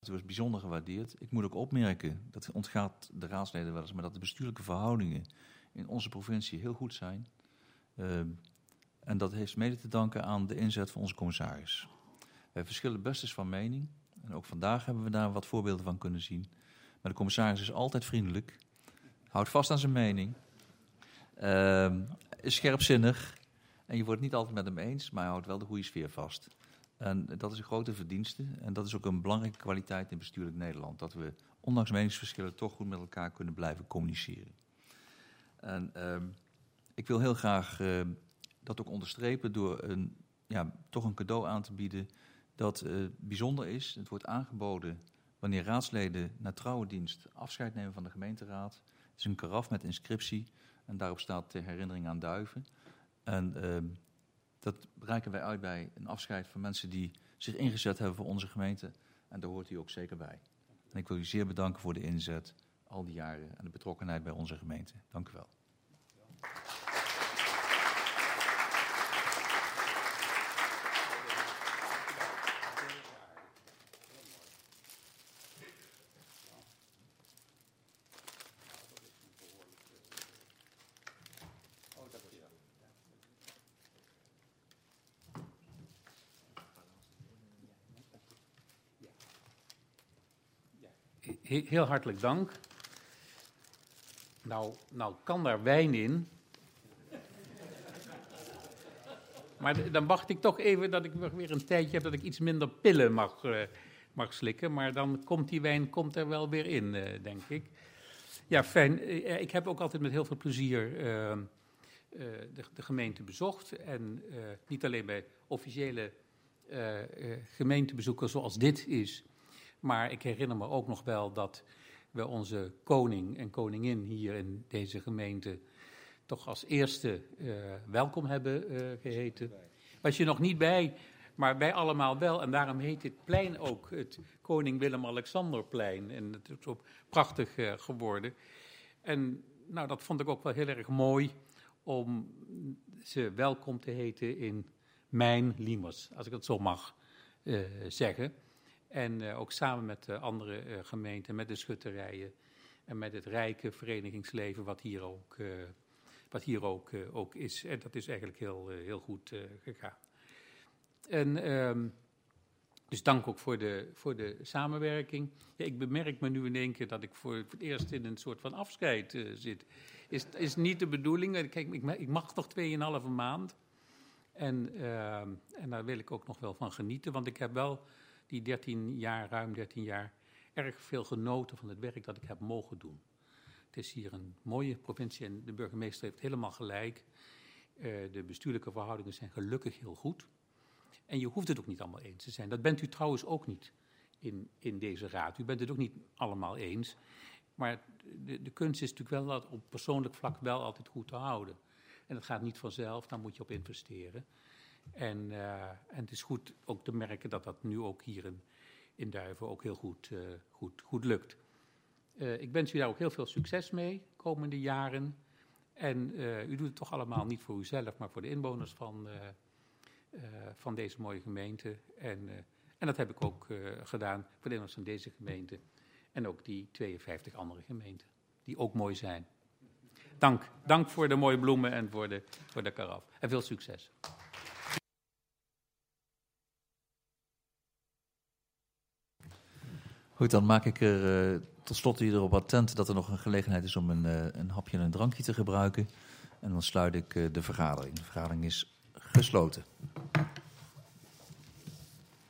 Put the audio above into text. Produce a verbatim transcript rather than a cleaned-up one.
Het was bijzonder gewaardeerd. Ik moet ook opmerken, dat ontgaat de raadsleden wel eens, maar dat de bestuurlijke verhoudingen in onze provincie heel goed zijn. Uh, en dat heeft mede te danken aan de inzet van onze commissaris. Wij verschillen best eens van mening. En ook vandaag hebben we daar wat voorbeelden van kunnen zien. Maar de commissaris is altijd vriendelijk. Houdt vast aan zijn mening. Uh, is scherpzinnig. En je wordt het niet altijd met hem eens, maar hij houdt wel de goede sfeer vast. En dat is een grote verdienste. En dat is ook een belangrijke kwaliteit in bestuurlijk Nederland. Dat we, ondanks meningsverschillen, toch goed met elkaar kunnen blijven communiceren. En uh, ik wil heel graag uh, dat ook onderstrepen door een, ja, toch een cadeau aan te bieden dat uh, bijzonder is. Het wordt aangeboden wanneer raadsleden na trouwendienst afscheid nemen van de gemeenteraad. Het is een karaf met inscriptie en daarop staat de herinnering aan Duiven. En uh, dat reiken wij uit bij een afscheid van mensen die zich ingezet hebben voor onze gemeente. En daar hoort u ook zeker bij. En ik wil u zeer bedanken voor de inzet al die jaren en de betrokkenheid bij onze gemeente. Dank u wel. Heel hartelijk dank. Nou, nou kan daar wijn in. Maar dan wacht ik toch even dat ik weer een tijdje heb dat ik iets minder pillen mag, uh, mag slikken. Maar dan komt die wijn komt er wel weer in, uh, denk ik. Ja, fijn. Uh, ik heb ook altijd met heel veel plezier uh, uh, de, de gemeente bezocht. En uh, niet alleen bij officiële uh, uh, gemeentebezoeken zoals dit is. Maar ik herinner me ook nog wel dat we onze koning en koningin hier in deze gemeente toch als eerste uh, welkom hebben uh, geheten. Was je nog niet bij, maar wij allemaal wel. En daarom heet dit plein ook het Koning Willem-Alexanderplein. En het is zo prachtig uh, geworden. En nou, dat vond ik ook wel heel erg mooi om ze welkom te heten in mijn Liemers, als ik het zo mag uh, zeggen. En uh, ook samen met de andere uh, gemeenten, met de schutterijen en met het rijke verenigingsleven wat hier ook, uh, wat hier ook, uh, ook is. En dat is eigenlijk heel, uh, heel goed uh, gegaan. En um, dus dank ook voor de, voor de samenwerking. Ja, ik bemerk me nu in één keer dat ik voor, voor het eerst in een soort van afscheid uh, zit. Is, is niet de bedoeling. Kijk, ik, ik mag nog tweeënhalve maand. En, uh, en daar wil ik ook nog wel van genieten, want ik heb wel die dertien jaar, ruim dertien jaar, erg veel genoten van het werk dat ik heb mogen doen. Het is hier een mooie provincie en de burgemeester heeft helemaal gelijk. Uh, de bestuurlijke verhoudingen zijn gelukkig heel goed. En je hoeft het ook niet allemaal eens te zijn. Dat bent u trouwens ook niet in, in deze raad. U bent het ook niet allemaal eens. Maar de, de kunst is natuurlijk wel dat op persoonlijk vlak wel altijd goed te houden. En dat gaat niet vanzelf, daar moet je op investeren. En, uh, en het is goed ook te merken dat dat nu ook hier in, in Duiven ook heel goed, uh, goed, goed lukt. Uh, ik wens u daar ook heel veel succes mee, komende jaren. En uh, u doet het toch allemaal niet voor uzelf, maar voor de inwoners van, uh, uh, van deze mooie gemeente. En, uh, en dat heb ik ook uh, gedaan voor de inwoners van deze gemeente. En ook die tweeënvijftig andere gemeenten, die ook mooi zijn. Dank, dank voor de mooie bloemen en voor de, voor de karaf. En veel succes. Goed, dan maak ik er uh, tot slot hierop attent dat er nog een gelegenheid is om een, uh, een hapje en een drankje te gebruiken. En dan sluit ik uh, de vergadering. De vergadering is gesloten.